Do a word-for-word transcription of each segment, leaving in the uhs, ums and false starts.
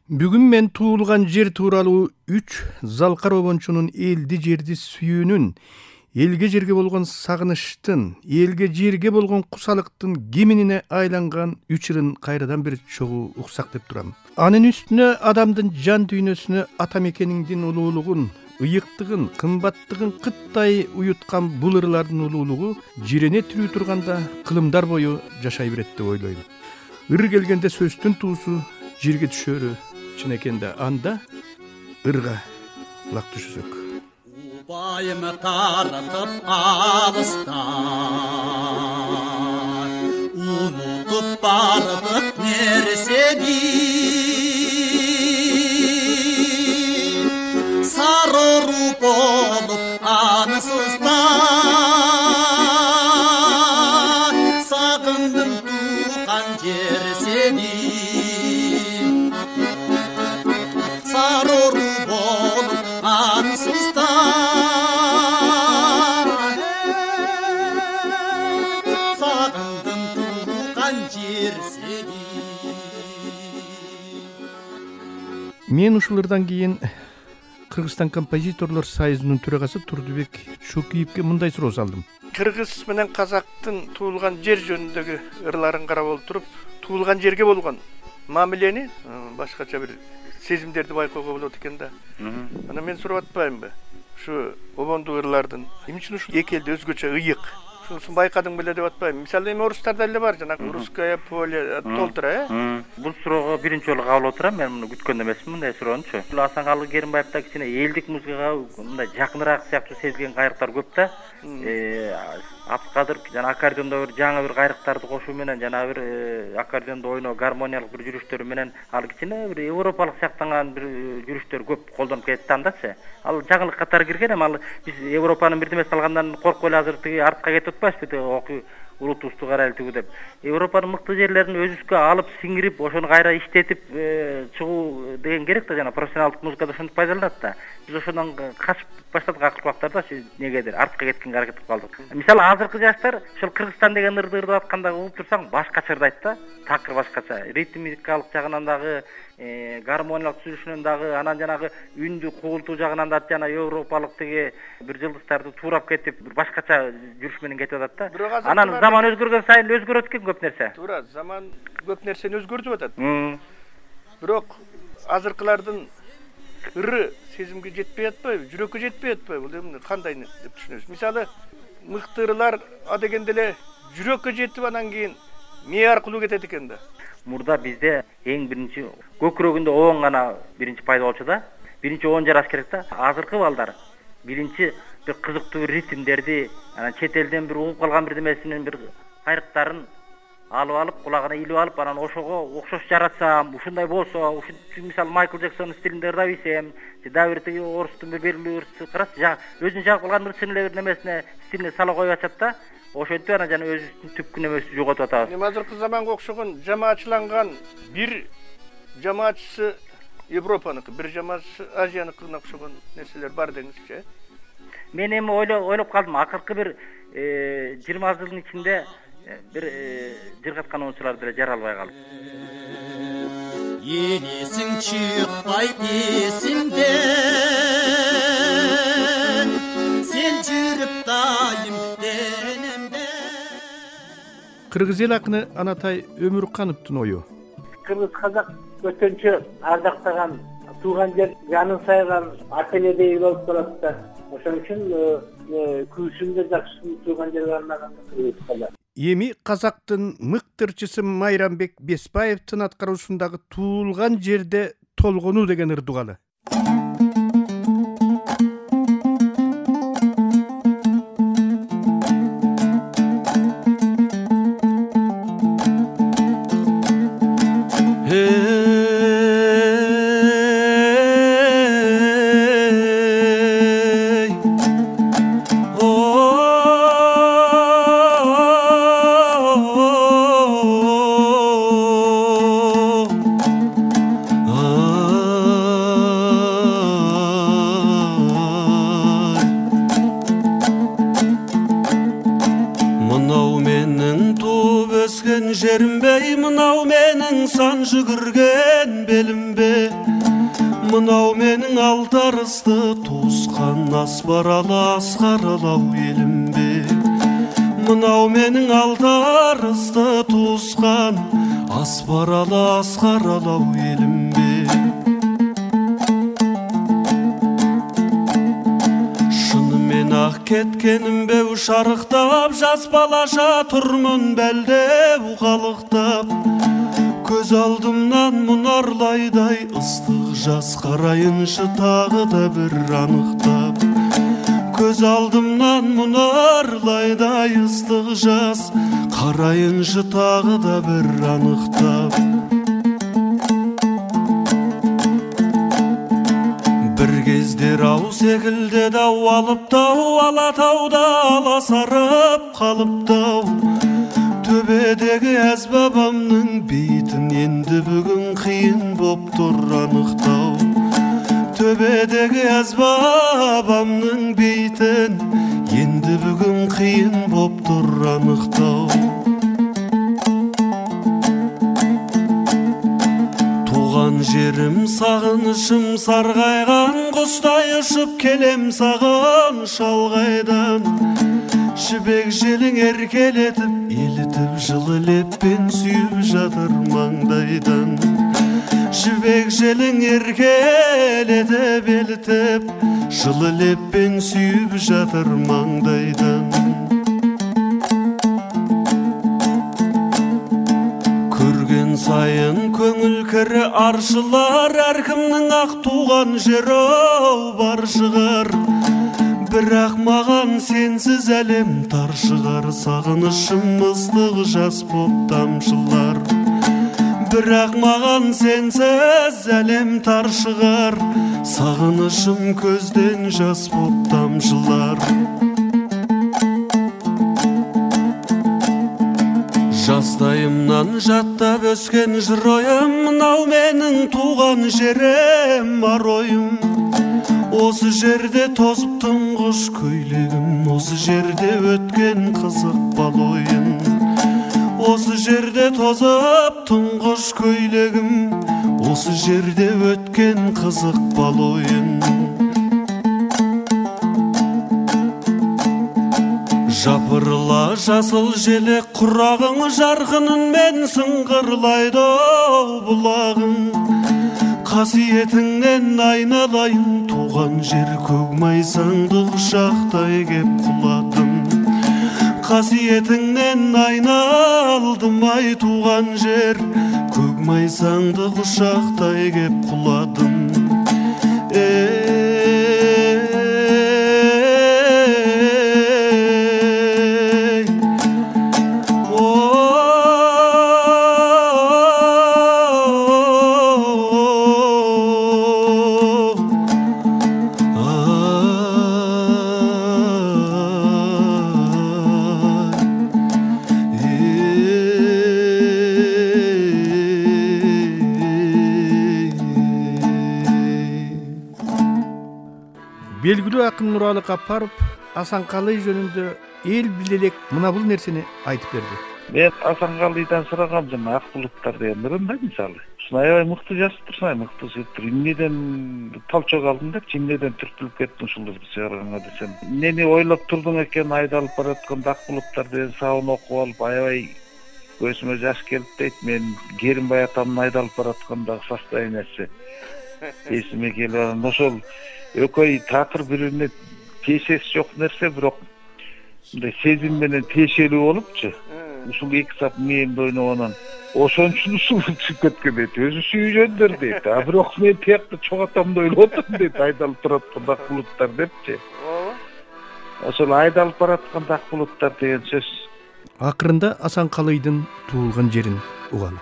Бүгүн мен туулган жер тууралуу үч Залкар обончунун элди жерди сүйүүнүн, элге жерге болгон сагыныштын, элге жерге болгон кусалыктын кеминине айланган үч ырын кайрадан бир чогуу уксак деп турам. Анын үстүнө адамдын жан дүйнөсүнө ата мекениңдин улуулугун, ыйыктыгын, кымбаттыгын кыттай уюткан бул ырлардын улуулугу жирене тирүү турганда кылымдар бою жашай берет деп ойлойм. Ыр келгенде сөздүн туусу жерге түшөрү чын экен да, анда ырга кулак түшүсөк. Убайым таратып алыста, унутуп бардык нерсени, сарыру болуп анысызда, сагындым туган жер сени. Saror bol ansızda Sağındın tuğan jер seni. Мен ушулардан кийин Кыргызстан композиторлор союзунун төрагасы Турдубек Чокуевке мындай суроо салдым. Кыргыз менен казактын туулган жер жөнүндөгү ырларын карап олтуруп, туулган жерге болгон мамилени башкача бир сезимдерди байкоого болот экен да. Ана мен сурап атпаймынбы? Ушу обондуу ырлардын эмне үчүн ушу эки элде өзгөчө ыйык? Ушунусун байкадың беле деп атпаймынбы? Мисалы эми орустарда эле бар, жана русское поле толтура, э? Бул суроого биринчи жолу кабыл отурам, мен муну күткөн эмесмин мындай суроонучу. Асаналы Керимбаев да кичине элдик музыкага мындай жакыныраак сыяктуу сезилген кайрыктар көп да. Абдыкадыр жана аккордеондо бир жаңы бир кайрыктарды кошуу менен жана бир аккордеондо ойноо, гармониялык бир жүрүштөрү менен ал кичине бир европалык сыяктанган бир жүрүштөр көп колдонуп кетти андачы. Ал жаңылык катары кирген, эми ал биз Европанын бирдемеси алгандан коркуп эле азыр тиги артка кетип атпайбызбы, окуй улутубузду карайлы тигүү деп. Европанын мыкты жерлерин өзүбүзгө алып сиңирип, ошону кайра иштетип чыгуу деген керек да, жана профессионалдык музыкада ошентип пайдаланат да. Биз ошондон качып баштадык акыркы убактарда, негедир артка кеткенге аракет кылып калдык. Мисалы азыркы жаштар ошол Кыргызстан деген ырды ырдап атканда угуп турсаң башкача ырдайт да, такыр башкача. Ритмикалык жагынан дагы, гармониялык түзүлүшүнөн дагы, анан жанагы үндү куултуу жагынан да жана европалык тиги бир жылдыздарды туурап кетип, бир башкача жүрүш менен кетип атат да. Анан заман өзгөргөн сайын өзгөрөт экен көп нерсе. Туура, заман көп нерсени өзгөртүп атат. Бирок азыркылардын ыры сезимге жетпей атпайбы, жүрөккө жетпей атпайбы? Бул эмне кандай деп түшүнөсүз? Мисалы, мыкты ырлар а дегенде эле жүрөккө жетип анан кийин мээ аркылуу кетет экен да. Мурда бизде эң биринчи көкүрөгүндө оон гана биринчи пайда болчу да. Биринчи оон жараш керек да. Азыркы балдар биринчи бир кызыктуу бир ритмдерди, анан чет элден бир угуп калган бирдемесинин бир кайрыктарын алып алып, кулагына илип алып, анан ошого окшош жаратсам, ушундай болсо, ушинтип мисалы Майкл Джексонун стилинде ырдап ийсем, же дагы бир орустун бир белгилүү ырчысы карачы, өзүнүн жагып калган ырчынын эле бир немесине, стилине сала коюп атат да. Ошентип анан жана өзүбүздүн түпкү немесин жоготуп атабыз. Эми азыркы заманга окшогон жамаатчыланган бир жамаатчысы Европаныкы, бир жамаатчысы Азияныкына окшогон нерселер бар деңизчи. Мен эми ойлоп калдым, акыркы бир жыйырма жылдын ичинде бир жыргаткан оңчулар деле жаралбай калды. Елесің чықпай есімден, сен жүріп дайым денемден. Кыргыз эл акыны Анатай Өмүркановдун ою. Кыргыз казак өтөнчө ардактаган тууган жер жанын сайган ателеде болуп калат да. Ошон үчүн күрсүндө жакшы тууган жерге арнаган кыргыз казак. Эми казактын мыктырчысы Майрамбек Беспаевдин аткаруусундагы туулган жерде толгонуу деген ыр дугалы. жерімбей мынау менің сан жүгірген белімбей белде, мынау менің алтарысты туысқан аспаралы асқаралау елім бе. Мынау менің алтарысты туысқан аспаралы асқаралау елім бе. Шынымен ақ кеткенім бе шарықтап, жас балаша тұрмын бәлдеу қалықтап. Көз алдымнан мұнарлайдай ыстық жас қарайыншы тағы да бір анықтап. Көз алдымнан мұнарлайдай ыстық жас қарайыншы тағы да бір анықтап. Бір кездер ау секілдеді ау алыптау, алатауда аласарып қалыптау. Төбедегі әз бабамның бейтін енді бүгін қиын боп тұр анықтау. Төбедегі әз бабамның бейтін енді бүгін қиын боп тұр анықтау. Туған жерім сағынышым сарғайған, құстай ұшып келем саған шалғайдан. Жібек желің еркелетіп, елітіп жылы леппен сүйіп жатыр маңдайдан. Жібек желің еркелетіп, елітіп жылы леппен сүйіп жатыр маңдайдан. Көрген сайын көңіл кірі аршылар, әркімнің ақ туған жері бар шығар. Бірақ маған сенсіз әлем тар шығар, сағынышым ыстық жас боп тамшылар. Бірақ маған сенсіз әлем тар шығар, сағынышым көзден жас боп тамшылар. Жастайымнан жаттап өскен жыр ойым, мынау менің туған жерім бар ойым. Осы жерде тозып тұңғыш көйлегім, осы жерде өткен қызық бал ойын. Осы жерде тозып тұңғыш көйлегім, осы жерде өткен қызық бал ойын. Жапырыла жасыл желек құрағың, жарқынын мен сыңғырлайды бұлағың. Қасиетіңнен айналайын, туған жер көкмайсаңды құшақтай кеп құладым. Қасиетіңнен айналдым ай туған жер, көкмайсаңды құшақтай кеп құладым. Белгілі ақын Нұралы Қапаров Асанқалый жөнінде ел білелек мына бұл нәрсені айтып берді. Мен Асанқалыйдан сұрағам жана ақ бұлыттар деген ырында мисалы. Аябай мықты жазып тұрсың, мықты сөйтіп. Эмнеден талчок алдың деп, эмнеден түртүлүп кеттиң ушул сыйгараңа десем. Эмнени ойлоп турдуң экен, айдалып баратканда ак булуттар деген сабын окуп алып, аябай көзүмө жаш келип дейт. Мен Керимбай атамдын айдалып бараткандагы состояниясы эсиме келип, ошол экөө такыр бирине тиешеси жок нерсе, бирок мындай сезим менен тиешелүү болупчу. Ушул эки сап мээмде ойногонун ошон үчүн ушул чыгып кеткен дейт. Өзү сүйүндөр дейт. А бирок мен тиякта чогатамды ойлоп отурдум дейт, айдалып тураткан ак булуттар депчи. Ошол айдалып бараткан ак булуттар деген сөз. Акырында Асанкалыйдын туулган жерин уганы.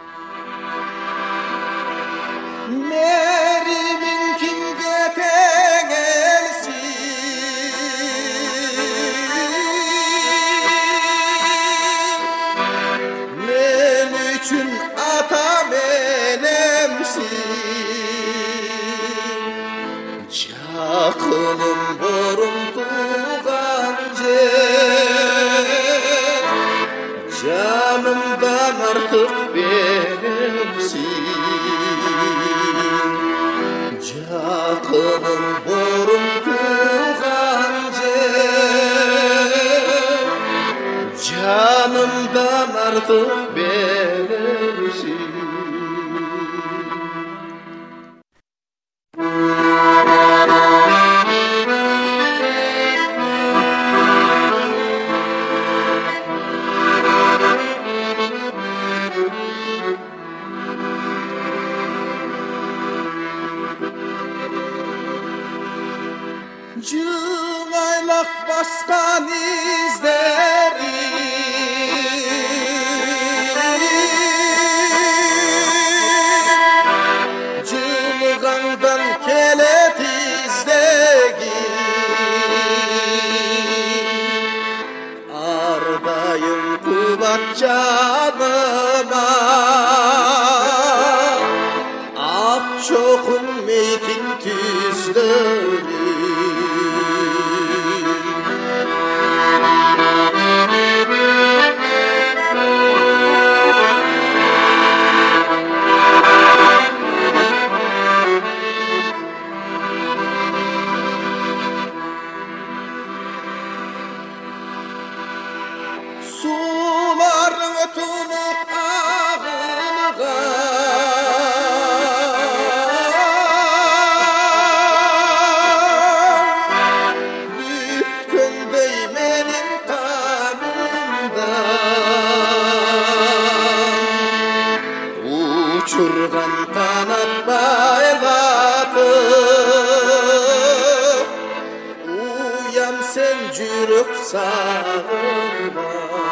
Жақыным бұрын туған жер, жанымдан артық беремсің. artık benimsin. Cılaylak baskan izleri Cılgandan kelet izlegi Ardayım kubat canıma Ak çokun meykin tüzleri Suların tunup ağılgan Bütkündey benim kanımdan Uçurgan kanat baylatıp Uyam sen cürük sağında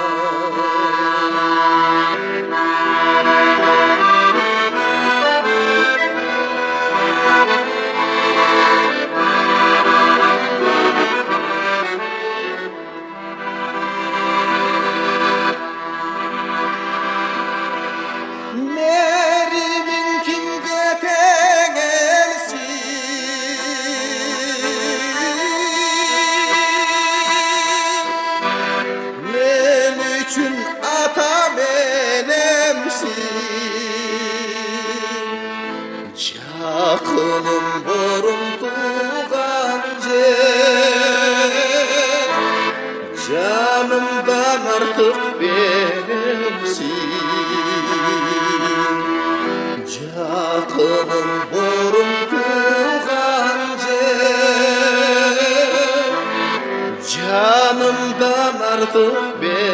Nerimin kimge tengelsin Men üçün ata menemsin Çakınım borum tuğan cer Canımdan artık benimsin Cakınım borum tuğan cer Canımdan artık benimsin